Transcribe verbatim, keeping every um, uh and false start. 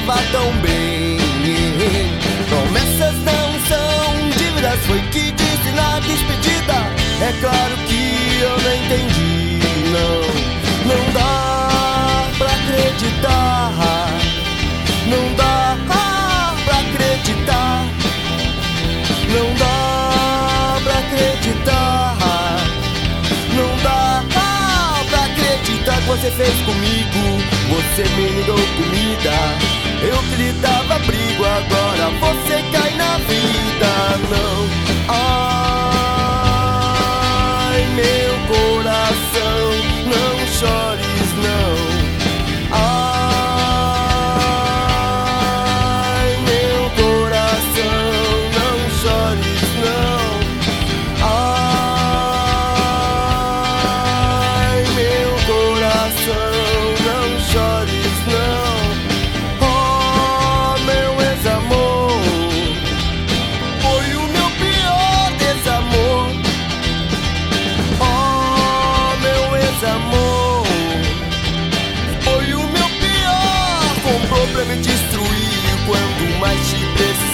tava tão bem. Promessas não são dívidas, foi que disse na despedida. É claro que eu não entendi, não. Não dá pra acreditar, não dá pra acreditar, não dá pra acreditar, não dá pra acreditar que você fez comigo. Você me deu comida, eu que lhe dava abrigo, agora você cai na vida. Não, ai meu coração, não chores não. Ai meu coração, não chores não. Ai meu coração, não chores não. Oh meu ex-amor, foi o meu pior desamor. Oh meu ex-amor, foi o meu pior. Comprou pra me destruir, quanto mais te precisava.